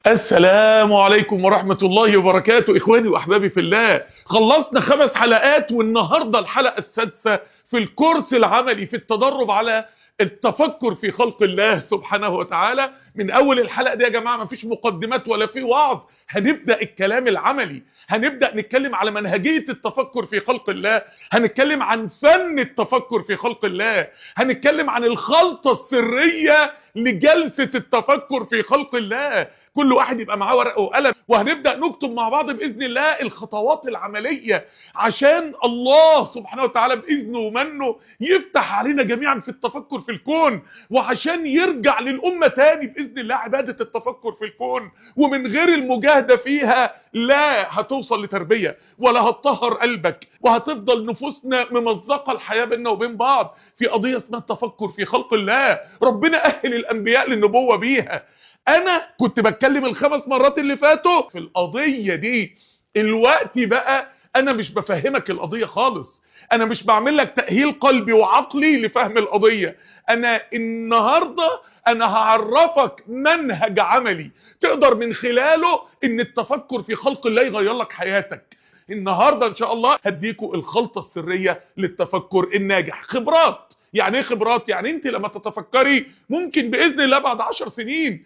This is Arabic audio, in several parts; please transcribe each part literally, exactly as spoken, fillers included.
السلام عليكم ورحمة الله وبركاته. إخواني وأحبابي في الله، خلصنا خمس حلقات والنهاردة الحلقة السادسة في الكورس العملي في التدرب على التفكر في خلق الله سبحانه وتعالى. من أول الحلقة دي يا جماعة مفيش مقدمات ولا في وعظ، هنبدأ الكلام العملي، هنبدأ نتكلم على منهجية التفكر في خلق الله، هنتكلم عن فن التفكر في خلق الله، هنتكلم عن الخلطة السرية لجلسة التفكر في خلق الله. كل واحد يبقى معاه ورقه وقلم وهنبدأ نكتب مع بعض بإذن الله الخطوات العملية عشان الله سبحانه وتعالى بإذنه ومنه يفتح علينا جميعا في التفكر في الكون، وعشان يرجع للأمة تاني بإذن الله عبادة التفكر في الكون. ومن غير المجاهدة فيها لا هتوصل لتربية ولا هتطهر قلبك، وهتفضل نفوسنا ممزقة الحياة بيننا وبين بعض في قضية اسمها التفكر في خلق الله. ربنا أهل الأنبياء للنبوة بيها. انا كنت بتكلم الخمس مرات اللي فاتوا في القضية دي، الوقت بقى انا مش بفهمك القضية خالص، انا مش بعمل لك تأهيل قلبي وعقلي لفهم القضية. انا النهاردة انا هعرفك منهج عملي تقدر من خلاله ان التفكر في خلق الله يغير لك حياتك. النهاردة ان شاء الله هديكوا الخلطة السرية للتفكر الناجح. خبرات. يعني ايه خبرات؟ يعني انت لما تتفكري ممكن باذن الله بعد عشر سنين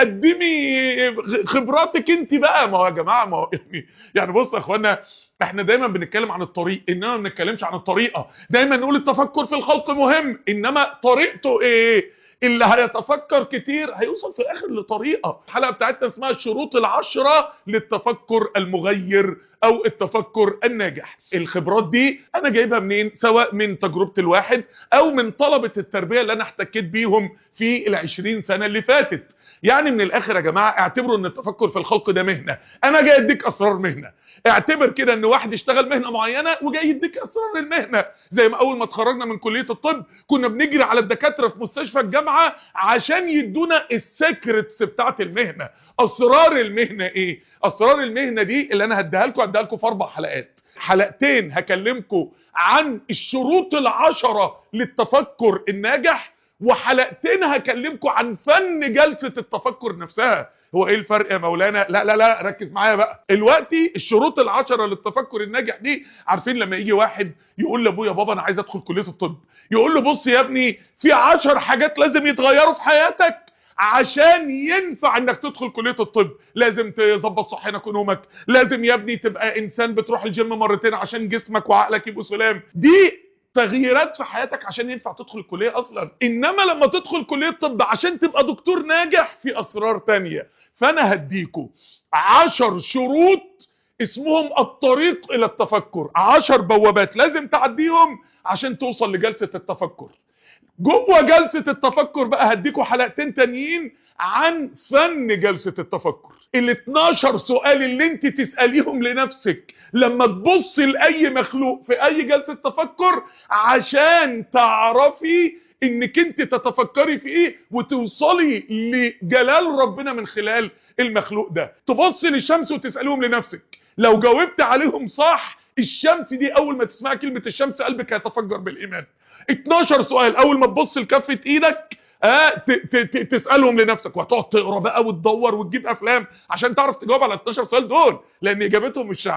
تقدمي خبراتك انت بقى. ما هو يا جماعه ما هو يعني يعني بص يا اخوانا، احنا دايما بنتكلم عن الطريق انما ما بنتكلمش عن الطريقه. دايما نقول التفكر في الخلق مهم، انما طريقته ايه؟ اللي هيتفكر كتير هيوصل في الاخر لطريقه. الحلقه بتاعتنا اسمها الشروط العشره للتفكر المغير او التفكر الناجح. الخبرات دي انا جايبها منين؟ سواء من تجربه الواحد او من طلبه التربيه اللي انا احتكيت بيهم في العشرين سنه اللي فاتت. يعني من الاخر يا جماعه اعتبروا ان التفكر في الخلق ده مهنه، انا جاي اديك اسرار مهنه. اعتبر كده ان واحد اشتغل مهنه معينه وجاي يديك اسرار المهنه. زي ما اول ما اتخرجنا من كليه الطب كنا بنجري على الدكاتره في مستشفى الجامعه عشان يدونا السيكريتس بتاعت المهنه. اسرار المهنه ايه؟ اسرار المهنه دي اللي انا هديها لكم هديها لكم في اربع حلقات. حلقتين هكلمكم عن الشروط العشره للتفكر الناجح، وحلقتين هكلمكم عن فن جلسة التفكر نفسها. هو ايه الفرق يا مولانا؟ لا لا لا ركز معايا بقى. دلوقتي الشروط العشرة للتفكر الناجح دي، عارفين لما يجي واحد يقول لابويا بابا انا عايز ادخل كلية الطب، يقول له بص يا ابني في عشر حاجات لازم يتغيروا في حياتك عشان ينفع انك تدخل كلية الطب. لازم تظبط صحيانك ونومك، لازم يا ابني تبقى انسان بتروح الجيم مرتين عشان جسمك وعقلك يبقوا سلام. دي تغييرات في حياتك عشان ينفع تدخل الكلية اصلا. انما لما تدخل كلية طب عشان تبقى دكتور ناجح في اسرار تانية. فانا هديكوا عشر شروط اسمهم الطريق الى التفكر، عشر بوابات لازم تعديهم عشان توصل لجلسة التفكر. جوه جلسة التفكر بقى هديكوا حلقتين تانيين عن فن جلسة التفكر. ال اتناشر سؤال اللي انت تسأليهم لنفسك لما تبص لأي مخلوق في أي جلسة تفكر عشان تعرفي انك انت تتفكري في ايه وتوصلي لجلال ربنا من خلال المخلوق ده. تبصي للشمس وتسأليهم لنفسك، لو جاوبت عليهم صح الشمس دي اول ما تسمع كلمة الشمس قلبك هيتفجر بالإيمان. اتناشر سؤال اول ما تبص لكفة ايدك اه تسألهم لنفسك، وهتقعد تقرا بقى وتدور وتجيب افلام عشان تعرف تجاوب على اتناشر سؤال دول، لان اجابتهم مش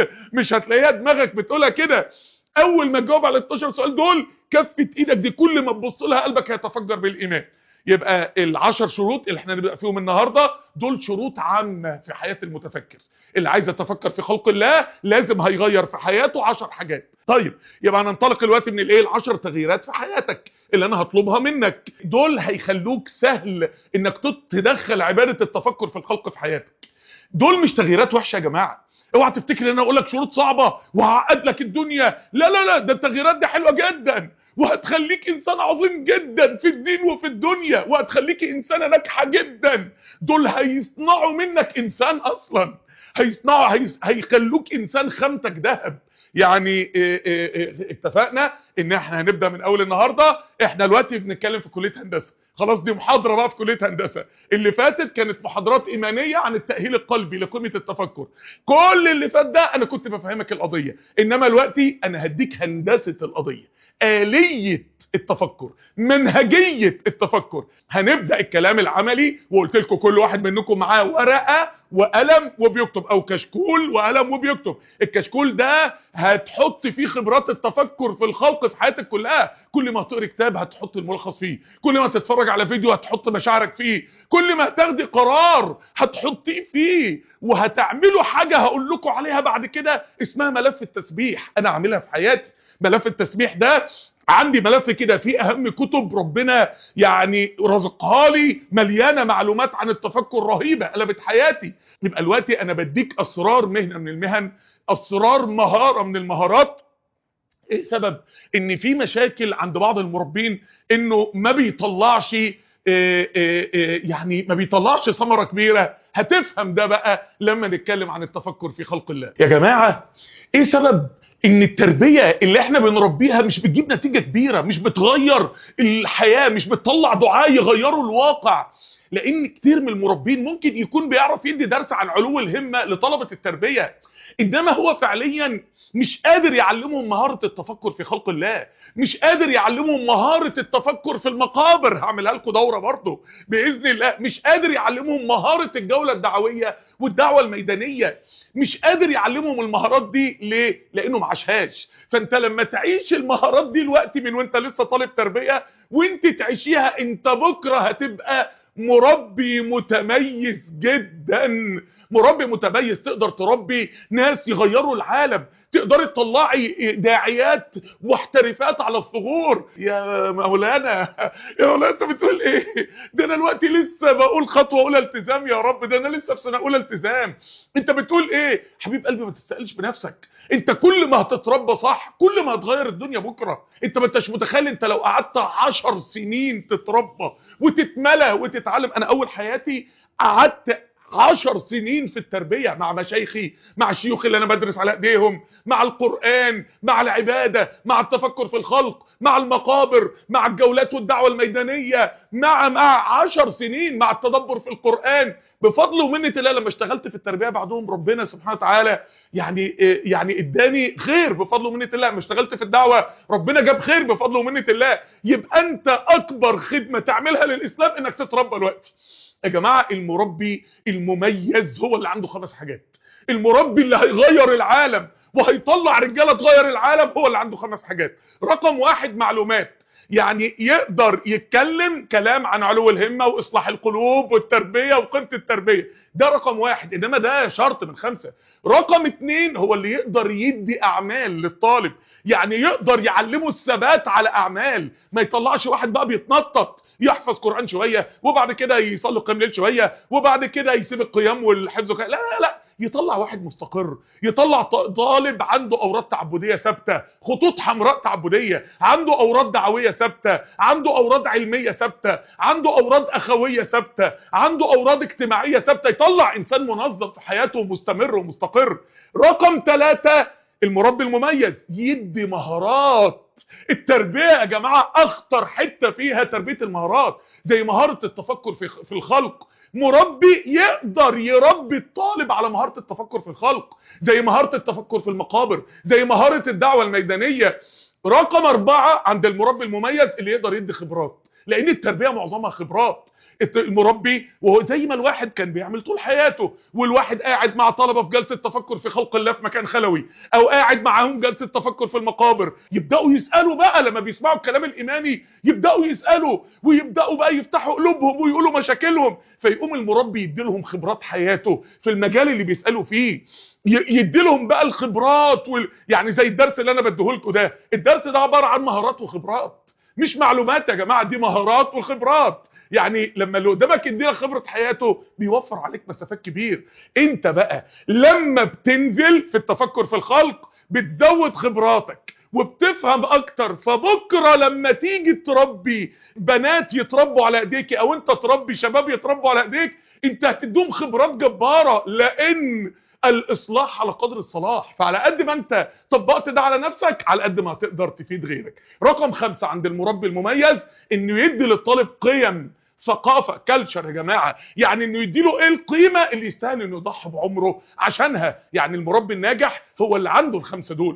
مش هتلاقيها دماغك بتقولها كده. اول ما تجاوب على اتناشر سؤال دول كفة ايدك دي كل ما تبص لها قلبك هيتفجر بالايمان. يبقى العشر شروط اللي احنا نبدأ فيهم النهاردة دول شروط عامة في حياة المتفكر. اللي عايز يتفكر في خلق الله لازم هيغير في حياته عشر حاجات. طيب يبقى هننطلق الوقت من الايه؟ العشر تغييرات في حياتك اللي انا هطلبها منك. دول هيخلوك سهل انك تدخل عبادة التفكر في الخلق في حياتك. دول مش تغييرات وحشة يا جماعة، اوعى تفتكر ان انا اقول لك شروط صعبة وهعقد لك الدنيا. لا لا لا، ده التغييرات دي حلوة جدا وهتخليك انسان عظيم جدا في الدين وفي الدنيا، وهتخليك انسانة ناجحة جدا. دول هيصنعوا منك انسان اصلا، هيصنعوا هيس... هيخلوك انسان خامتك ذهب. يعني إيه إيه إيه اتفقنا ان احنا هنبدأ من اول النهاردة. احنا دلوقتي بنتكلم في كلية هندسة، خلاص دي محاضرة بقى في كلية هندسة. اللي فاتت كانت محاضرات ايمانية عن التأهيل القلبي لقيمة التفكر. كل اللي فات ده انا كنت بفهمك القضية، انما دلوقتي انا هديك هندسة القضية. آلية التفكر، منهجية التفكر. هنبدأ الكلام العملي، وقلت لكم كل واحد منكم معاه ورقة وقلم وبيكتب، او كشكول وقلم وبيكتب. الكشكول ده هتحط فيه خبرات التفكر في الخلق في حياتك كلها. كل ما تقري كتاب هتحط الملخص فيه، كل ما تتفرج على فيديو هتحط مشاعرك فيه، كل ما تاخدي قرار هتحطيه فيه. وهتعملوا حاجة هقول لكم عليها بعد كده اسمها ملف التسبيح. انا عاملها في حياتي. ملف التسبيح ده عندي ملف كده فيه اهم كتب ربنا يعني رزقها لي، مليانه معلومات عن التفكر رهيبه قلبت حياتي. يبقى دلوقتي انا بديك اسرار مهنه من المهن، اسرار مهاره من المهارات. ايه سبب ان في مشاكل عند بعض المربين انه ما بيطلعش إيه إيه إيه يعني ما بيطلعش ثمره كبيره؟ هتفهم ده بقى لما نتكلم عن التفكر في خلق الله. يا جماعه ايه سبب ان التربية اللي احنا بنربيها مش بتجيب نتيجة كبيرة، مش بتغير الحياة، مش بتطلع دعاء يغيروا الواقع؟ لان كتير من المربين ممكن يكون بيعرف يدي درس عن علو الهمة لطلبة التربية، انما هو فعليا مش قادر يعلمهم مهارة التفكر في خلق الله، مش قادر يعلمهم مهارة التفكر في المقابر. هعملها لكم دورة برضه بإذن الله. مش قادر يعلمهم مهارة الجولة الدعوية والدعوة الميدانية، مش قادر يعلمهم المهارات دي. ليه؟ لانه معاشهاش. فانت لما تعيش المهارات دي الوقت من وانت لسه طالب تربية وانت تعيشيها، انت بكرة هتبقى مربي متميز جدا. مربي متميز، تقدر تربي ناس يغيروا العالم، تقدر تطلعي داعيات محترفات على الثغور. يا مولانا يا مولانا انت بتقول ايه؟ ده انا دلوقتي لسه بقول خطوه اولى التزام يا رب، ده انا لسه في سنه اولى التزام. انت بتقول ايه؟ حبيب قلبي ما تستقلش بنفسك. انت كل ما هتتربى صح كل ما هتغير الدنيا بكره. انت ما انتش متخيل انت لو قعدت عشر سنين تتربى وتتملى وتتعلم. انا اول حياتي قعدت عشر سنين في التربية مع مشايخي، مع الشيوخ اللي انا بدرس على ايديهم، مع القرآن، مع العبادة، مع التفكر في الخلق، مع المقابر، مع الجولات والدعوة الميدانية، مع مع عشر سنين مع التدبر في القرآن. بفضل ومنة الله لما اشتغلت في التربية بعدهم ربنا سبحانه وتعالى يعني يعني اداني خير بفضل ومنة الله. لما اشتغلت في الدعوة ربنا جاب خير بفضل ومنة الله. يبقى انت اكبر خدمة تعملها للاسلام انك تتربى الوقت. يا جماعة المربي المميز هو اللي عنده خمس حاجات. المربي اللي هيغير العالم وهيطلع رجالة تغير العالم هو اللي عنده خمس حاجات. رقم واحد معلومات، يعني يقدر يتكلم كلام عن علو الهمة واصلاح القلوب والتربية وقيمة التربية، ده رقم واحد، انما ده شرط من خمسة. رقم اتنين هو اللي يقدر يدي اعمال للطالب، يعني يقدر يعلمه الثبات على اعمال، ما يطلعش واحد بقى بيتنطط يحفظ قرآن شوية وبعد كده يصلي قيام ليل شوية وبعد كده يسيب القيام والحفظ. لا لا لا، يطلع واحد مستقر، يطلع طالب عنده اوراد تعبديه ثابته، خطوط حمراء تعبديه، عنده اوراد دعويه ثابته، عنده اوراد علميه ثابته، عنده اوراد اخويه ثابته، عنده اوراد اجتماعيه ثابته. يطلع انسان منظم في حياته ومستمر ومستقر. رقم ثلاثة المربي المميز يدي مهارات. التربيه يا جماعه اخطر حته فيها تربيه المهارات، زي مهاره التفكر في في الخلق. مربي يقدر يربي الطالب على مهارة التفكر في الخلق، زي مهارة التفكر في المقابر، زي مهارة الدعوة الميدانية. رقم أربعة عند المربي المميز اللي يقدر يدي خبرات، لأن التربية معظمها خبرات. المربي وهو زي ما الواحد كان بيعمل طول حياته، والواحد قاعد مع طلبة في جلسة تفكر في خلق الله في مكان خلوي، او قاعد معاهم جلسة تفكر في المقابر، يبدأوا يسألوا بقى لما بيسمعوا الكلام الإيماني، يبدأوا يسألوا ويبدأوا بقى يفتحوا قلوبهم ويقولوا مشاكلهم، فيقوم المربي يديلهم خبرات حياته في المجال اللي بيسألوا فيه، يديلهم بقى الخبرات وال... يعني زي الدرس اللي انا بديهولكوا ده. الدرس ده عبارة عن مهارات وخبرات، مش معلومات يا جماعة، دي مهارات وخبرات. يعني لما اللي قدامك يديلك خبرة حياته بيوفر عليك مسافات كبير. انت بقى لما بتنزل في التفكر في الخلق بتزود خبراتك وبتفهم اكتر، فبكرة لما تيجي تربي بنات يتربوا على ايديك او انت تربي شباب يتربوا على ايديك، انت هتديهم خبرات جبارة، لان الاصلاح على قدر الصلاح. فعلى قد ما انت طبقت ده على نفسك على قد ما هتقدر تفيد غيرك. رقم خمسة عند المربي المميز انه يدي للطالب قيم، ثقافة، كالتشر يا جماعة، يعني انه يديله ايه القيمة اللي يستاهل انه يضحي بعمره عشانها. يعني المربي الناجح هو اللي عنده الخمسة دول.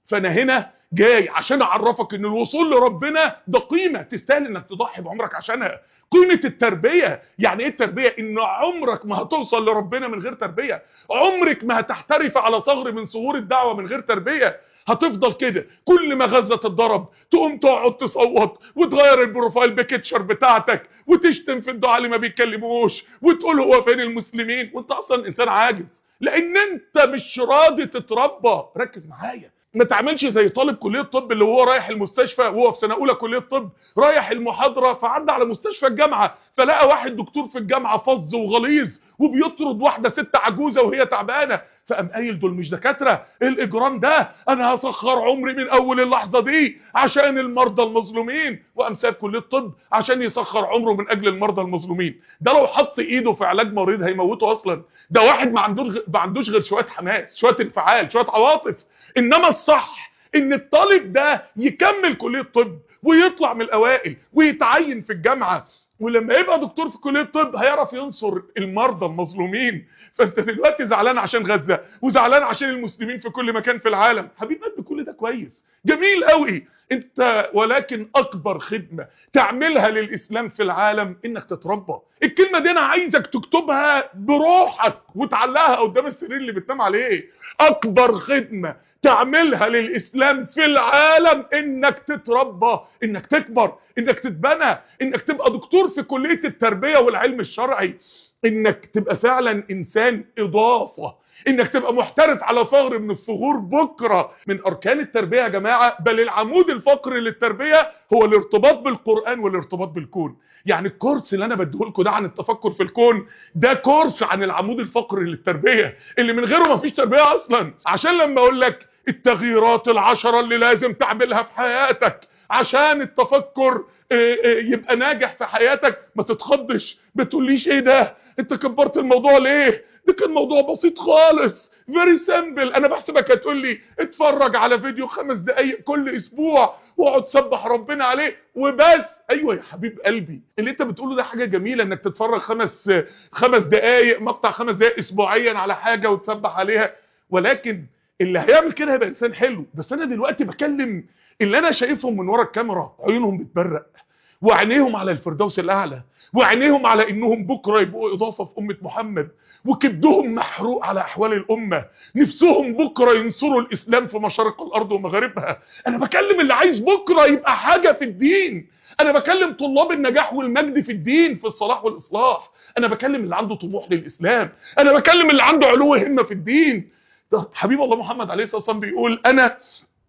فانا هنا جاي عشان اعرفك ان الوصول لربنا ده قيمة تستاهل انك تضحي بعمرك عشانها. قيمة التربية، يعني ايه التربية؟ ان عمرك ما هتوصل لربنا من غير تربية، عمرك ما هتحترف على ثغر من ثغور الدعوة من غير تربية. هتفضل كده كل ما غزة تتضرب تقوم تقعد تصوت وتغير البروفايل بيكتشر بتاعتك وتشتم في الدعاء اللي ما بيتكلموش وتقول هو فين المسلمين، وانت اصلا انسان عاجز لان انت مش راضي تتربى. ركز معايا، ما تعملش زي طالب كليه الطب اللي هو رايح المستشفى وهو في سنه اولى كليه الطب، رايح المحاضره فعدى على مستشفى الجامعه فلقى واحد دكتور في الجامعه فظ وغليظ وبيطرد واحده ست عجوزه وهي تعبانه، فقام قايل دول مش دكاتره، ايه الاجرام ده؟ انا هسخر عمري من اول اللحظه دي عشان المرضى المظلومين، وقام ساب كليه الطب عشان يسخر عمره من اجل المرضى المظلومين. ده لو حط ايده في علاج مريض هيموته اصلا. ده واحد ما عندوش ما عندوش غير شويه حماس، شويه انفعال، شويه عواطف. انما الصح ان الطالب ده يكمل كلية طب ويطلع من الاوائل ويتعين في الجامعة، ولما يبقى دكتور في كلية طب هيعرف ينصر المرضى المظلومين. فانت دلوقتي زعلان عشان غزة وزعلان عشان المسلمين في كل مكان في العالم، حبيب قلبي كل ده كويس جميل قوي انت، ولكن اكبر خدمة تعملها للاسلام في العالم انك تتربى. الكلمة دي انا عايزك تكتبها بروحك وتعلقها قدام السرير اللي بتنام عليه. اكبر خدمة تعملها للاسلام في العالم انك تتربى، انك تكبر، انك تتبنى، انك تبقى دكتور في كلية التربية والعلم الشرعي، انك تبقى فعلا انسان اضافة، انك تبقى محترف على ثغر من الثغور بكرة. من اركان التربية يا جماعة، بل العمود الفقري للتربية هو الارتباط بالقرآن والارتباط بالكون. يعني الكورس اللي انا بديهولكوا ده عن التفكر في الكون ده كورس عن العمود الفقري للتربية اللي من غيره مفيش تربية اصلا. عشان لما اقول لك التغييرات العشرة اللي لازم تعملها في حياتك عشان التفكر يبقى ناجح في حياتك ما تتخضش، بتقوليش ايه ده انت كبرت الموضوع ليه؟ ده كان موضوع بسيط خالص، فيري سيمبل. انا بحسبك هتقول لي اتفرج على فيديو خمس دقايق كل اسبوع واقعد سبح ربنا عليه وبس. ايوه يا حبيب قلبي، اللي انت بتقوله ده حاجه جميله انك تتفرج خمس خمس دقايق مقطع خمس دقايق اسبوعيا على حاجه وتسبح عليها، ولكن اللي هيعمل كده هيبقى انسان حلو. بس انا دلوقتي بكلم اللي انا شايفهم من ورا الكاميرا عيونهم بتبرق وعينيهم على الفردوس الاعلى وعينيهم على انهم بكره يبقوا اضافه في امه محمد، وكبدهم محروق على احوال الامه، نفسهم بكره ينصروا الاسلام في مشارق الارض ومغاربها. انا بكلم اللي عايز بكره يبقى حاجه في الدين، انا بكلم طلاب النجاح والمجد في الدين في الصلاح والاصلاح، انا بكلم اللي عنده طموح للاسلام، انا بكلم اللي عنده علو همه في الدين. حبيب الله محمد عليه الصلاه والسلام بيقول انا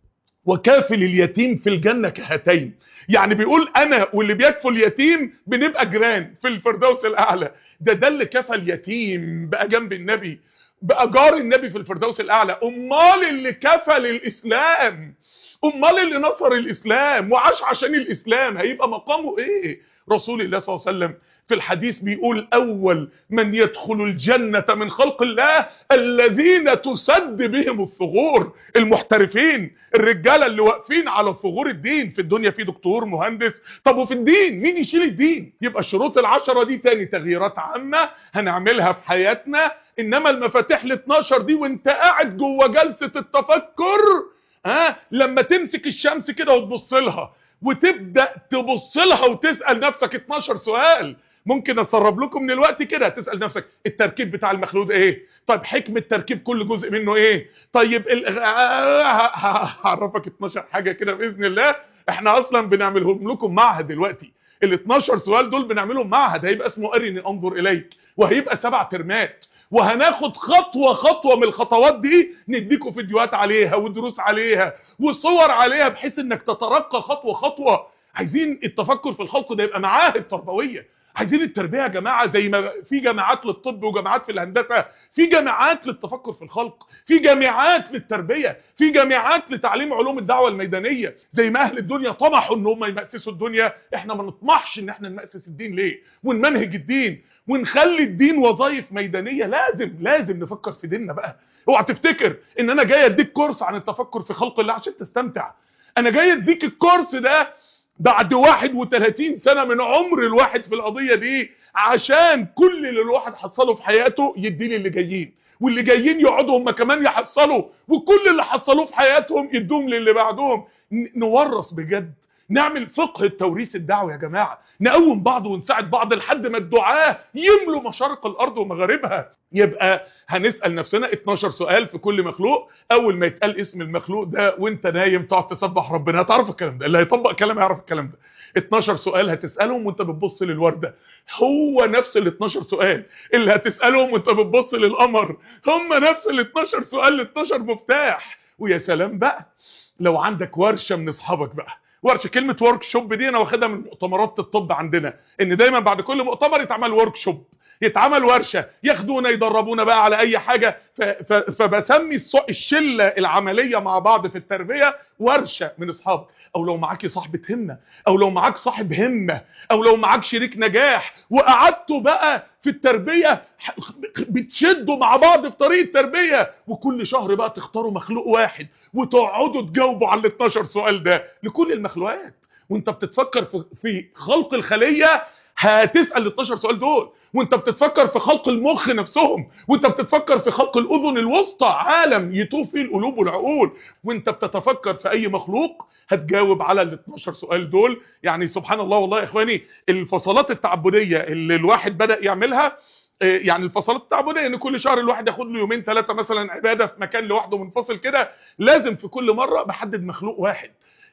وكافل اليتيم في الجنة كهاتين، يعني بيقول انا واللي بيكفل اليتيم بنبقى جيران في الفردوس الاعلى. ده ده اللي كفل يتيم بقى جنب النبي، بقى جار النبي في الفردوس الاعلى. امال اللي كفل الاسلام، امال اللي نصر الاسلام وعاش عشان الاسلام هيبقى مقامه ايه؟ رسول الله صلى الله عليه وسلم في الحديث بيقول اول من يدخل الجنة من خلق الله الذين تسد بهم الثغور، المحترفين، الرجالة اللي واقفين على ثغور الدين. في الدنيا في دكتور مهندس، طب وفي الدين مين يشيل الدين؟ يبقى الشروط العشرة دي تاني تغييرات عامة هنعملها في حياتنا، انما المفاتيح ال اتناشر دي وانت قاعد جوه جلسة التفكر، ها لما تمسك الشمس كده وتبص لها وتبدأ تبص لها وتسأل نفسك اتناشر سؤال. ممكن اسرب لكم من الوقت كده، تسأل نفسك التركيب بتاع المخلوق ايه؟ طيب حكمة تركيب كل جزء منه ايه؟ طيب ال... هعرفك اتناشر حاجة كده بإذن الله. احنا اصلا بنعملهم لكم معهد دلوقتي، ال اتناشر سؤال دول بنعملهم معهد هيبقى اسمه ارني انظر اليك، وهيبقى سبع ترمات، وهناخد خطوة خطوة من الخطوات دي نديكم فيديوهات عليها ودروس عليها وصور عليها بحيث انك تترقى خطوة خطوة. عايزين التفكر في الخلق ده يبقى معاهد تربوية. عايزين التربية يا جماعة زي ما في جامعات للطب وجامعات في الهندسة، في جامعات للتفكر في الخلق، في جامعات للتربية، في جامعات لتعليم علوم الدعوة الميدانية. زي ما اهل الدنيا طمحوا ان هم يمأسسوا الدنيا، احنا ما نطمحش ان احنا نمأسس الدين ليه ونمنهج الدين ونخلي الدين وظائف ميدانية. لازم لازم نفكر في ديننا بقى. اوعى تفتكر ان انا جاي اديك كورس عن التفكر في خلق الله عشان تستمتع. انا جاي اديك الكورس ده بعد واحد وتلاتين سنة من عمر الواحد في القضية دي عشان كل اللي الواحد حصله في حياته يديني اللي جايين، واللي جايين يقعدوا هم كمان يحصلوا، وكل اللي حصلوه في حياتهم يدوم للي بعدهم. نورث بجد، نعمل فقه التوريث الدعوي يا جماعة، نقوم بعض ونساعد بعض لحد ما الدعاة يملوا مشارق الأرض ومغاربها. يبقى هنسأل نفسنا اتناشر سؤال في كل مخلوق. أول ما يتقال اسم المخلوق ده وانت نايم تقعد تسبح ربنا، هتعرف الكلام ده، اللي هيطبق كلام يعرف الكلام ده. اتناشر سؤال هتسألهم وانت بتبص للوردة، هو نفس ال اتناشر سؤال اللي هتسألهم وانت بتبص للقمر، هم نفس ال اتناشر سؤال، ال اتناشر مفتاح. ويا سلام بقى لو عندك ورشة من اصحابك بقى، ورشه. كلمه ورك شوب دي انا واخدها من مؤتمرات الطب عندنا، ان دايما بعد كل مؤتمر يتعمل ورك شوب، يتعمل ورشه، ياخدونا يدربونا بقى على اي حاجه. فبسمي الشله العمليه مع بعض في التربيه ورشه من اصحابك. او لو معاكي صاحبه همه، او لو معاك صاحب همه، او لو معاك شريك نجاح وقعدتوا بقى في التربيه بتشدوا مع بعض في طريق التربيه، وكل شهر بقى تختاروا مخلوق واحد وتقعدوا تجاوبوا على ال اتناشر سؤال ده لكل المخلوقات. وانت بتتفكر في في خلق الخليه هتسأل ال اتناشر سؤال دول، وانت بتتفكر في خلق المخ نفسهم، وانت بتتفكر في خلق الاذن الوسطى، عالم يطوف فيه القلوب والعقول، وانت بتتفكر في اي مخلوق هتجاوب على ال اتناشر سؤال دول. يعني سبحان الله والله يا اخواني، الفصلات التعبديه اللي الواحد بدأ يعملها، يعني الفصلات التعبديه ان كل شهر الواحد ياخد له يومين ثلاثه مثلا عباده في مكان لوحده منفصل كده، لازم في كل مره بحدد مخلوق واحد.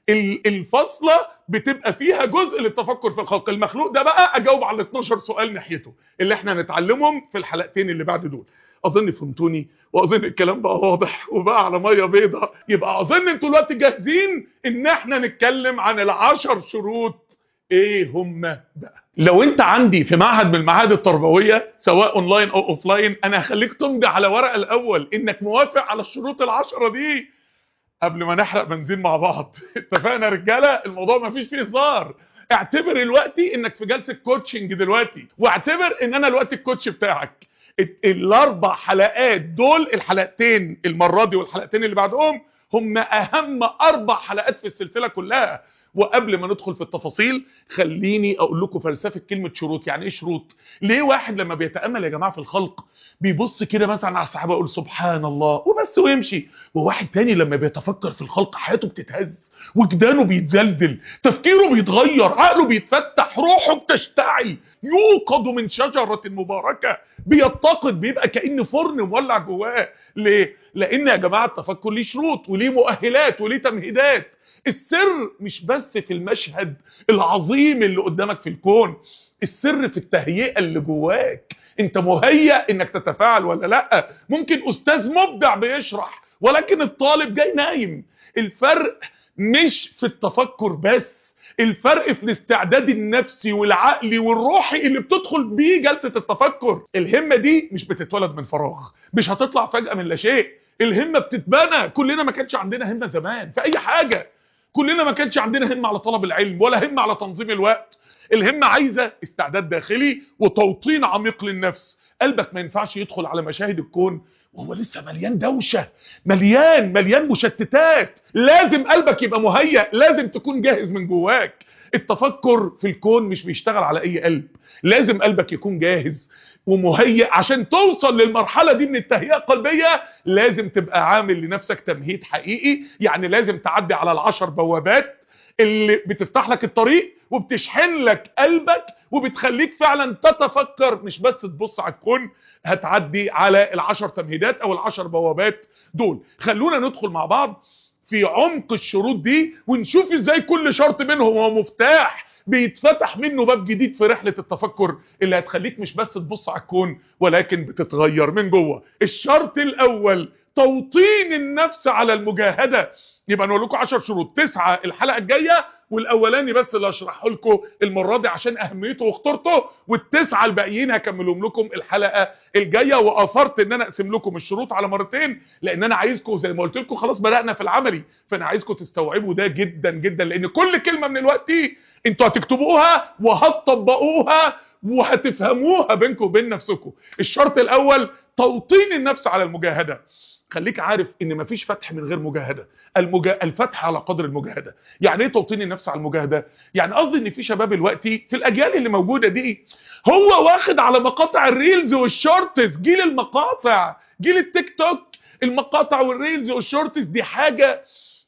الفصله بتبقى فيها جزء للتفكر في الخلق، المخلوق ده بقى اجاوب على اتناشر سؤال ناحيته اللي احنا هنتعلمهم في الحلقتين اللي بعد دول. اظن فهمتوني، واظن الكلام بقى واضح وبقى على ميه بيضاء. يبقى اظن انتوا دلوقتي جاهزين ان احنا نتكلم عن العشر شروط. ايه هم بقى؟ لو انت عندي في معهد من المعاهد التربويه سواء اونلاين او اوفلاين، انا هخليك تمضي على ورقه الاول انك موافق على الشروط العشره دي قبل ما نحرق بنزين مع بعض. اتفقنا يا رجاله؟ الموضوع ما فيش فيه هزار. اعتبر الوقت انك في جلسه كوتشنج دلوقتي، واعتبر ان انا الوقت الكوتش بتاعك. الاربع حلقات دول، الحلقتين المره دي والحلقتين اللي بعدهم، هم اهم اربع حلقات في السلسله كلها. وقبل ما ندخل في التفاصيل خليني اقول لكم فلسفه كلمه شروط. يعني ايه شروط؟ ليه واحد لما بيتامل يا جماعه في الخلق بيبص كده مثلا على الصحابه يقول سبحان الله وبس ويمشي، وواحد تاني لما بيتفكر في الخلق حياته بتتهز، وجدانه بيتزلزل، تفكيره بيتغير، عقله بيتفتح، روحه بتشتعل، يوقظ من شجره مباركه، بيتقد، بيبقى كأن فرن مولع جواه. ليه؟ لان يا جماعه التفكر ليه شروط وليه مؤهلات وليه تمهيدات. السر مش بس في المشهد العظيم اللي قدامك في الكون، السر في التهيئة اللي جواك. انت مهيأ انك تتفاعل ولا لا؟ ممكن استاذ مبدع بيشرح ولكن الطالب جاي نايم. الفرق مش في التفكر بس، الفرق في الاستعداد النفسي والعقلي والروحي اللي بتدخل بيه جلسة التفكر. الهمة دي مش بتتولد من فراغ، مش هتطلع فجأة من لا شيء. الهمة بتتبنى. كلنا ما كانش عندنا همة زمان في اي حاجة، كلنا ما كانش عندنا همة على طلب العلم ولا همة على تنظيم الوقت. الهمة عايزة استعداد داخلي وتوطين عميق للنفس. قلبك ما ينفعش يدخل على مشاهد الكون وهو لسه مليان دوشة، مليان مليان مشتتات. لازم قلبك يبقى مهيأ، لازم تكون جاهز من جواك. التفكر في الكون مش بيشتغل على اي قلب، لازم قلبك يكون جاهز ومهيئ. عشان توصل للمرحلة دي من التهيئة القلبية لازم تبقى عامل لنفسك تمهيد حقيقي. يعني لازم تعدي على العشر بوابات اللي بتفتح لك الطريق وبتشحن لك قلبك وبتخليك فعلا تتفكر، مش بس تبص على الكون. هتعدي على العشر تمهيدات او العشر بوابات دول. خلونا ندخل مع بعض في عمق الشروط دي ونشوف ازاي كل شرط منهم هو مفتاح بيتفتح منه باب جديد في رحلة التفكر اللي هتخليك مش بس تبص على الكون ولكن بتتغير من جوه. الشرط الاول توطين النفس على المجاهدة. يبقى نقول لكم عشر شروط، تسعة الحلقة الجاية، والاولاني بس اللي هشرحه لكم المره دي عشان اهميته واخطرته، والتسعه الباقيين هكملهم لكم الحلقه الجايه. واثرت ان انا اقسم لكم الشروط على مرتين لان انا عايزكم زي ما قلت لكم خلاص بدانا في العملي، فانا عايزكم تستوعبوا ده جدا جدا، لان كل كلمه من الوقت دي انتوا هتكتبوها وهتطبقوها وهتفهموها بينكم وبين نفسكم. الشرط الاول توطين النفس على المجاهده. خليك عارف ان مفيش فتح من غير مجاهده. المجا... الفتح على قدر المجاهده. يعني ايه توطين النفس على المجاهده؟ يعني قصدي ان في شباب دلوقتي في الاجيال اللي موجوده دي هو واخد على مقاطع الريلز والشورتس، جيل المقاطع، جيل التيك توك. المقاطع والريلز والشورتس دي حاجه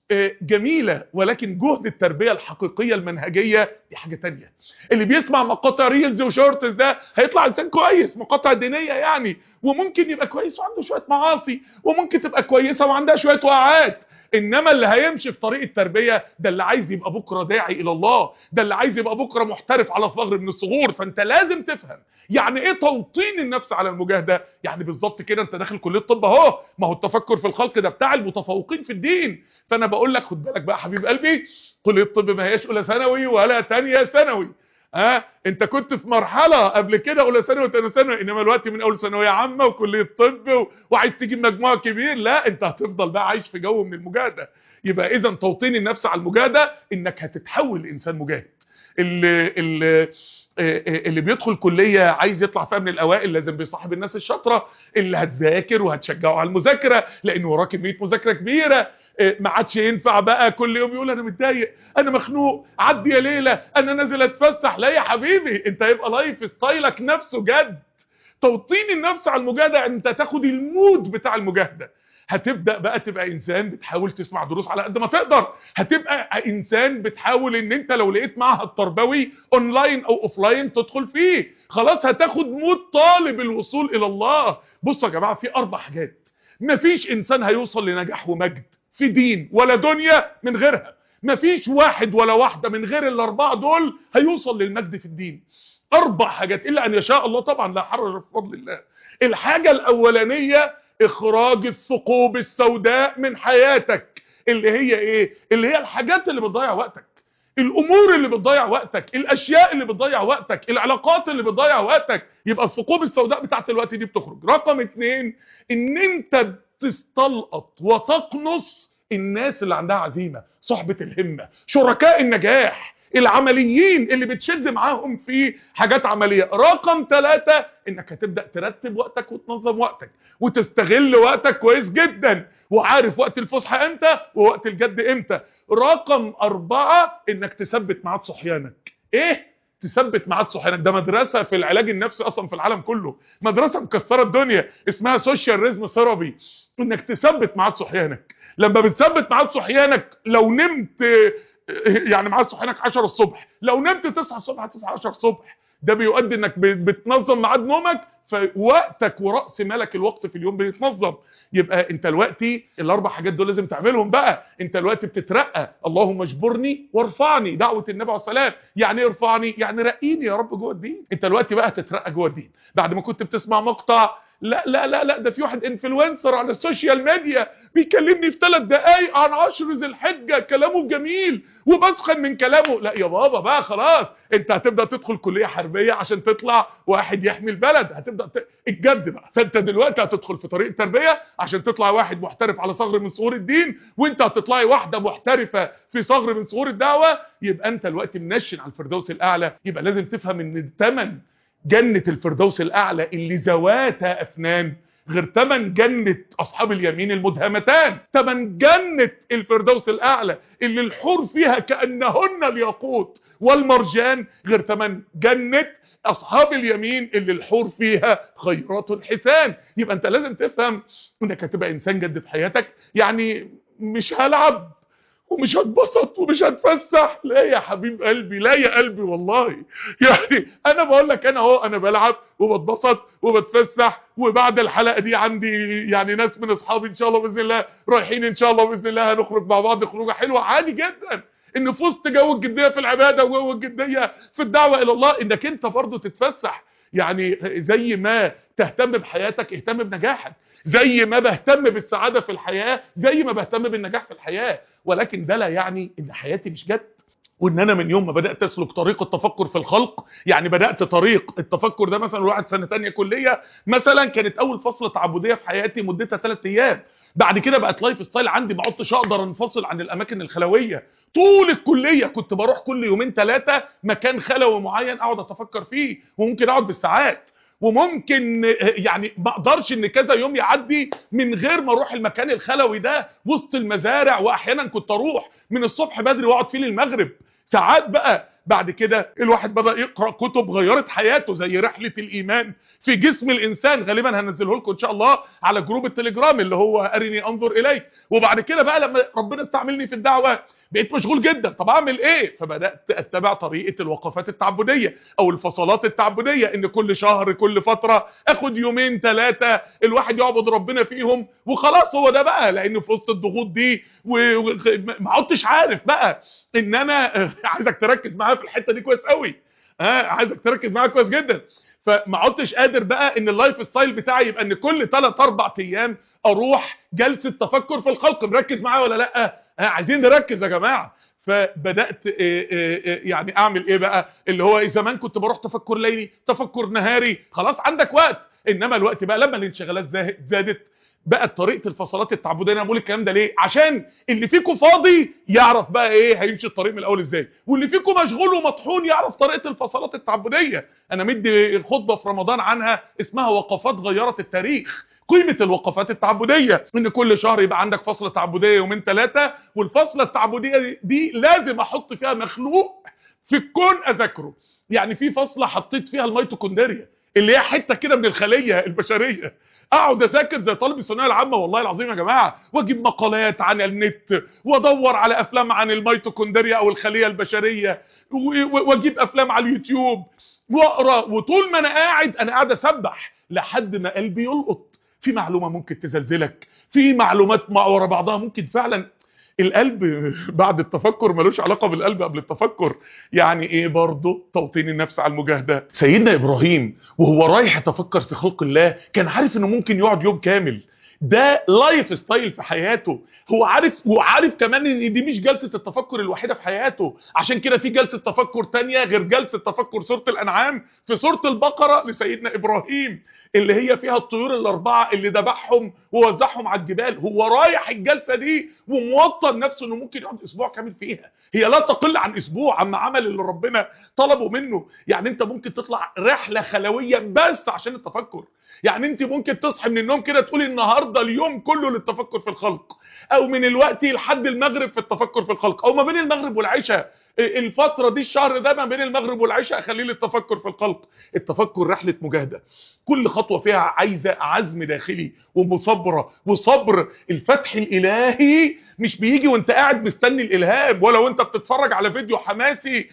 جميلة، ولكن جهد التربية الحقيقية المنهجية دي حاجة تانية. اللي بيسمع مقاطع ريلز وشورتس ده هيطلع انسان كويس، مقاطع دينية يعني، وممكن يبقى كويس وعنده شوية معاصي، وممكن تبقى كويسة وعندها شوية وقعات. انما اللي هيمشي في طريق التربية ده اللي عايز يبقى بكرة داعي الى الله، ده اللي عايز يبقى بكرة محترف على ثغر من الثغور. فانت لازم تفهم يعني ايه توطين النفس على المجاهدة. يعني بالظبط كده انت داخل كلية طب اهو، ما هو التفكر في الخلق ده بتاع المتفوقين في الدين. فانا بقول لك خد بالك بقى حبيب قلبي، كلية الطب ما هياش اولى ثانوي ولا تانية ثانوي. ها أه؟ انت كنت في مرحله قبل كده اولى ثانوي وثانيه ثانوي، انما دلوقتي من اول ثانويه عامه وكليه طب و... وعايز تجيب مجموع كبير. لا، انت هتفضل بقى عايش في جو من المجاهده. يبقى اذا توطين النفس على المجاهده انك هتتحول لانسان مجاهد. اللي اللي اللي بيدخل كليه عايز يطلع فيها من الاوائل لازم بيصاحب الناس الشاطره اللي هتذاكر وهتشجعه على المذاكره، لان وراه كميه مذاكره كبيره. ما عادش ينفع بقى كل يوم يقول انا متضايق، انا مخنوق، عدي يا ليله، انا نازل اتفسح. لا يا حبيبي، انت يبقى لايف ستايلك نفسه جد. توطين النفس على المجاهده انت تاخد المود بتاع المجاهده. هتبدا بقى تبقى انسان بتحاول تسمع دروس على قد ما تقدر، هتبقى انسان بتحاول ان انت لو لقيت معهد تربوي اونلاين او اوفلاين تدخل فيه. خلاص هتاخد مود طالب الوصول الى الله. بصوا يا جماعه، في اربع حاجات مفيش انسان هيوصل لنجاح ومجد في دين ولا دنيا من غيرها. مفيش واحد ولا واحده من غير الاربعه دول هيوصل للمجد في الدين. اربع حاجات الا ان يشاء الله، طبعا لا حرج في فضل الله. الحاجه الاولانيه اخراج الثقوب السوداء من حياتك. اللي هي ايه؟ اللي هي الحاجات اللي بتضيع وقتك، الامور اللي بتضيع وقتك، الاشياء اللي بتضيع وقتك، العلاقات اللي بتضيع وقتك. يبقى الثقوب السوداء بتاعت الوقت دي بتخرج. رقم اتنين، ان انت تستلقط وتقنص الناس اللي عندها عزيمة، صحبة الهمة، شركاء النجاح، العمليين اللي بتشد معاهم في حاجات عملية. رقم ثلاثة، انك هتبدأ ترتب وقتك وتنظم وقتك وتستغل وقتك كويس جدا، وعارف وقت الفسحة امتى ووقت الجد امتى. رقم أربعة، انك تثبت ميعاد صحيانك. ايه تثبت ميعاد صحيانك؟ ده مدرسة في العلاج النفسي اصلا في العالم كله، مدرسة مكسرة الدنيا اسمها سوشيال ريزم ثيرابي. انك تثبت ميعاد صحيانك. لما بتثبت ميعاد صحيانك، لو نمت يعني ميعاد صحيانك عشرة الصبح، لو نمت تسعة الصبح هتصحى عشرة الصبح. ده بيؤدي انك بتنظم ميعاد نومك، فوقتك ورأس مالك الوقت في اليوم بيتنظم. يبقى انت دلوقتي الاربع حاجات دول لازم تعملهم بقى. انت دلوقتي بتترقى، اللهم اجبرني وارفعني، دعوة النبي عليه الصلاة. يعني ايه ارفعني؟ يعني رقيني يا رب جوه الدين. انت دلوقتي بقى هتترقى جوه الدين بعد ما كنت بتسمع مقطع. لا لا لا لا، ده في واحد انفلونسر على السوشيال ميديا بيكلمني في ثلاث دقايق عن عشر ذي الحجة، كلامه جميل وبسخن من كلامه. لا يا بابا بقى خلاص، انت هتبدأ تدخل كلية حربية عشان تطلع واحد يحمي البلد. هتبدأ ت... الجد بقى. فانت دلوقتي هتدخل في طريق التربية عشان تطلع واحد محترف على ثغر من ثغور الدين، وانت هتطلعي واحدة محترفة في ثغر من ثغور الدعوة. يبقى انت دلوقتي منشن على الفردوس الاعلى. يبقى لازم تفهم ان الثمن جنة الفردوس الأعلى اللي ذواتها أفنان غير تمن جنة أصحاب اليمين المدهمتان. تمن جنة الفردوس الأعلى اللي الحور فيها كأنهن الياقوت والمرجان غير تمن جنة أصحاب اليمين اللي الحور فيها خيرات حسان. يبقى أنت لازم تفهم أنك هتبقى إنسان جد في حياتك. يعني مش هلعب ومش هتبسط ومش هتفسح. لا يا حبيب قلبي، لا يا قلبي والله. يعني انا بقول لك انا اهو، انا بلعب وبتبسط وبتفسح، وبعد الحلقه دي عندي يعني ناس من اصحابي ان شاء الله باذن الله رايحين ان شاء الله باذن الله هنخرج مع بعض خروجه حلوه عادي جدا. ان في وسط جو الجديه في العباده وجو الجديه في الدعوه الى الله انك انت برضه تتفسح. يعني زي ما تهتم بحياتك اهتم بنجاحك، زي ما بهتم بالسعاده في الحياه زي ما بهتم بالنجاح في الحياه. ولكن ده لا يعني ان حياتي مش جد، وان انا من يوم ما بدات اسلك طريق التفكر في الخلق. يعني بدات طريق التفكر ده مثلا الواحد سنه ثانيه كليه مثلا، كانت اول فصل تعبديه في حياتي مدتها ثلاث ايام. بعد كده بقت لايف ستايل عندي، ما عدتش اقدر انفصل عن الاماكن الخلويه. طول الكليه كنت بروح كل يومين ثلاثه مكان خلوي معين اقعد اتفكر فيه، وممكن اقعد بالساعات. وممكن يعني ما اقدرش ان كذا يوم يعدي من غير ما اروح المكان الخلوي ده وسط المزارع، واحيانا كنت اروح من الصبح بدري واقعد فيه للمغرب. ساعات بقى بعد كده الواحد بدأ يقرأ كتب غيرت حياته زي رحلة الإيمان في جسم الإنسان، غالبا هنزله لكم إن شاء الله على جروب التليجرام اللي هو أرني أنظر إليك. وبعد كده بقى لما ربنا استعملني في الدعوة بقيت مشغول جدا، طب اعمل ايه؟ فبدات اتبع طريقه الوقفات التعبديه او الفصلات التعبديه، ان كل شهر كل فتره اخد يومين ثلاثه الواحد يعبد ربنا فيهم وخلاص. هو ده بقى، لان في وسط الضغوط دي وما عدتش عارف بقى ان انا عايزك تركز معايا في الحته دي كويس قوي، ها عايزك تركز معايا كويس جدا. فما عدتش قادر بقى ان اللايف ستايل بتاعي يبقى ان كل ثلاث اربع ايام اروح جلسه تفكر في الخلق. مركز معايا ولا لا؟ عايزين نركز يا جماعه. فبدات يعني اعمل ايه بقى؟ اللي هو زمان كنت بروح تفكر ليلي تفكر نهاري، خلاص عندك وقت. انما الوقت بقى لما الانشغالات زادت بقت طريقه الفصلات التعبديه. انا بقول الكلام ده ليه؟ عشان اللي فيكم فاضي يعرف بقى ايه هيمشي الطريق من الاول ازاي، واللي فيكم مشغول ومطحون يعرف طريقه الفصلات التعبديه. انا مدي خطبه في رمضان عنها اسمها وقفات غيرت التاريخ. قيمة الوقفات التعبدية ان كل شهر يبقى عندك فصلة تعبدية يومين ثلاثة، والفصلة التعبدية دي لازم احط فيها مخلوق في الكون اذكره. يعني في فصلة حطيت فيها الميتوكوندريا اللي هي حتة كده من الخلية البشرية، اقعد اذاكر زي طالب الثانويه العامه والله العظيم يا جماعه، واجيب مقالات عن النت وادور على افلام عن الميتوكوندريا او الخليه البشريه، واجيب افلام على اليوتيوب واقرا. وطول ما انا قاعد انا قاعد اسبح لحد ما قلبي يلقط. في معلومه ممكن تزلزلك، في معلومات مع ورا بعضها ممكن فعلا القلب بعد التفكر ملوش علاقه بالقلب قبل التفكر. يعني ايه برضه توطين النفس على المجاهده. سيدنا ابراهيم وهو رايح يتفكر في خلق الله كان عارف انه ممكن يقعد يوم كامل. ده لايف ستايل في حياته. هو عارف وعارف كمان ان دي مش جلسه التفكر الوحيده في حياته، عشان كده في جلسه تفكر تانية غير جلسه تفكر سوره الانعام في سوره البقره لسيدنا ابراهيم، اللي هي فيها الطيور الاربعه اللي ذبحهم ووزعهم على الجبال. هو رايح الجلسه دي وموطن نفسه انه ممكن يقعد اسبوع كامل فيها. هي لا تقل عن اسبوع عما عمل اللي ربنا طلبه منه. يعني انت ممكن تطلع رحله خلويه بس عشان التفكر. يعني انت ممكن تصحي من النوم كده تقولي النهارده اليوم كله للتفكر في الخلق، او من الوقت لحد المغرب في التفكر في الخلق، او ما بين المغرب والعشاء الفتره دي الشهر ده ما بين المغرب والعشاء خليه للتفكر في الخلق. التفكر رحله مجاهده، كل خطوه فيها عايزه عزم داخلي ومصبره وصبر. الفتح الالهي مش بيجي وانت قاعد مستني الالهام، ولا وانت بتتفرج على فيديو حماسي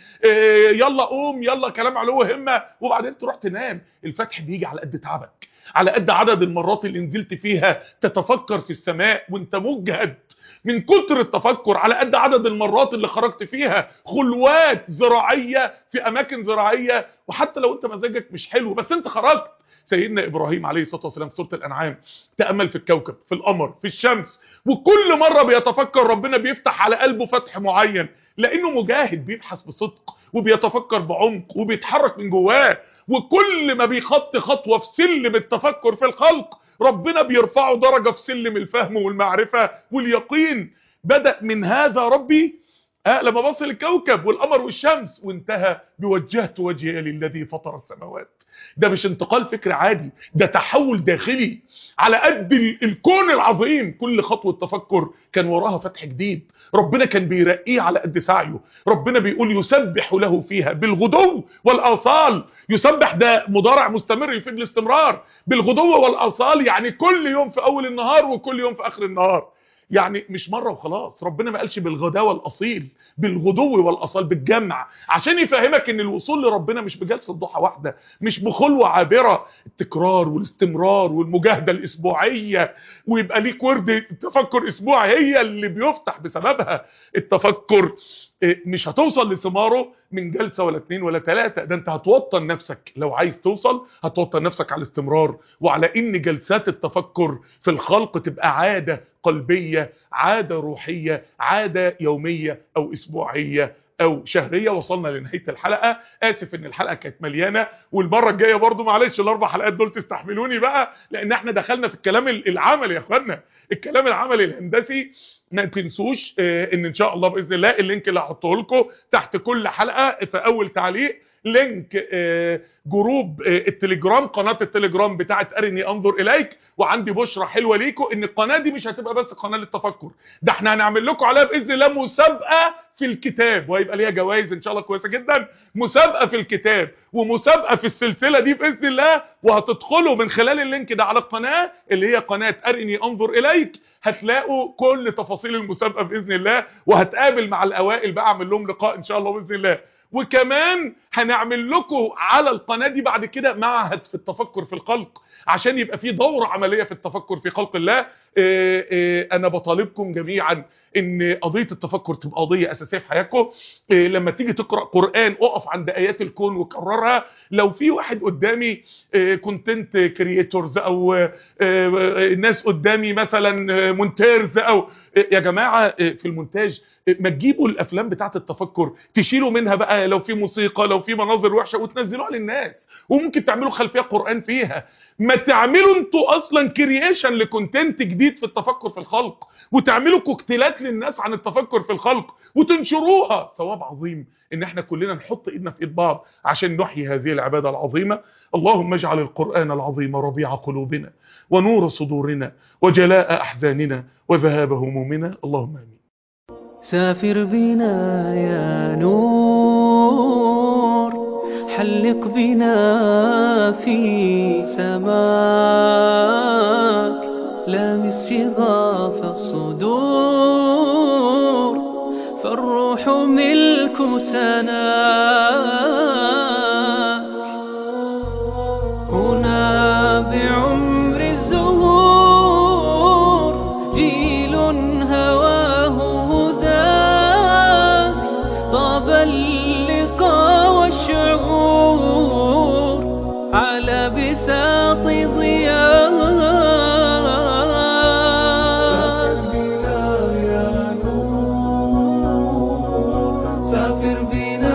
يلا قوم يلا كلام علو همه وبعدين تروح تنام. الفتح بيجي على قد تعبك، على قد عدد المرات اللي نزلت فيها تتفكر في السماء وانت مجهد من كتر التفكر، على قد عدد المرات اللي خرجت فيها خلوات زراعية في اماكن زراعية، وحتى لو انت مزاجك مش حلو بس انت خرجت. سيدنا ابراهيم عليه الصلاه والسلام في سوره الانعام تامل في الكوكب في القمر في الشمس، وكل مره بيتفكر ربنا بيفتح على قلبه فتح معين، لانه مجاهد بيبحث بصدق وبيتفكر بعمق وبيتحرك من جواه. وكل ما بيخط خطوه في سلم التفكر في الخلق ربنا بيرفعه درجه في سلم الفهم والمعرفه واليقين. بدأ من هذا ربي آه لما بص الكوكب والقمر والشمس، وانتهى بوجهت وجهي للذي فطر السماوات. ده مش انتقال فكر عادي، ده تحول داخلي على قد الكون العظيم. كل خطوة تفكر كان وراها فتح جديد، ربنا كان بيرقيه على قد سعيه. ربنا بيقول يسبح له فيها بالغدو والآصال. يسبح ده مضارع مستمر يفيد الاستمرار، بالغدو والآصال يعني كل يوم في أول النهار وكل يوم في آخر النهار. يعني مش مرة وخلاص، ربنا ما قالش بالغداوة الأصيل، بالغدو والأصال بالجمع، عشان يفهمك ان الوصول لربنا مش بجلسة ضحى واحدة، مش بخلوة عابرة. التكرار والاستمرار والمجاهدة الأسبوعية، ويبقى ليك ورد تفكر أسبوعي هي اللي بيفتح بسببها التفكر. مش هتوصل لثماره من جلسة ولا اتنين ولا تلاتة، ده انت هتوطن نفسك. لو عايز توصل هتوطن نفسك على الاستمرار وعلى ان جلسات التفكر في الخلق تبقى عادة قلبية، عادة روحية، عادة يومية او اسبوعية او شهرية. وصلنا لنهاية الحلقة. اسف ان الحلقة كانت مليانة، والمرة الجاية برضو معلش الاربع حلقات دول تستحملوني بقى، لان احنا دخلنا في الكلام العملي يا اخوانا، الكلام العملي الهندسي. ما تنسوش ان ان شاء الله باذن الله اللينك اللي هحطه لكم تحت كل حلقه في اول تعليق لينك آه جروب آه التليجرام، قناه التليجرام بتاعه ارني انظر اليك. وعندي بشرى حلوه ليكم، ان القناه دي مش هتبقى بس قناه للتفكر، ده احنا هنعمل لكم عليها باذن الله مسابقه في الكتاب، وهيبقى ليها جوائز ان شاء الله كويسه جدا. مسابقه في الكتاب ومسابقه في السلسله دي باذن الله. وهتدخلوا من خلال اللينك ده على القناه اللي هي قناه ارني انظر اليك، هتلاقوا كل تفاصيل المسابقه باذن الله، وهتقابل مع الاوائل بقى، اعمل لهم لقاء ان شاء الله باذن الله. وكمان هنعمل لكم على القناه دي بعد كده معهد في التفكر في الخلق، عشان يبقى في دوره عمليه في التفكر في خلق الله. إيه إيه انا بطالبكم جميعا ان قضيه التفكر تبقى قضيه اساسيه في حياتكم. إيه لما تيجي تقرا قران اقف عند ايات الكون وكررها. لو في واحد قدامي كونتنت كرييتورز او إيه ناس قدامي مثلا مونتيرز، او يا جماعه في المونتاج ما تجيبوا الافلام بتاعه التفكر تشيلوا منها بقى لو في موسيقى لو في مناظر وحشه وتنزلوها للناس، وممكن تعملوا خلفيه قران فيها. ما تعملوا انتوا اصلا كرييشن لكونتنت جديد في التفكر في الخلق، وتعملوا كوكتيلات للناس عن التفكر في الخلق وتنشروها. ثواب عظيم ان احنا كلنا نحط ايدنا في ايد بعض عشان نحيي هذه العباده العظيمه. اللهم اجعل القران العظيم ربيع قلوبنا ونور صدورنا وجلاء احزاننا وذهاب همومنا، اللهم امين. سافر بنا يا نور، حلق بنا في سماك، لامس شغاف الصدور، فالروح ملك سناك. هنا بعمر الزهور جيل هواه هداك، طاب اللقاء والشعور على بساط ضياء. سافر بنا يا نور، سافر بنا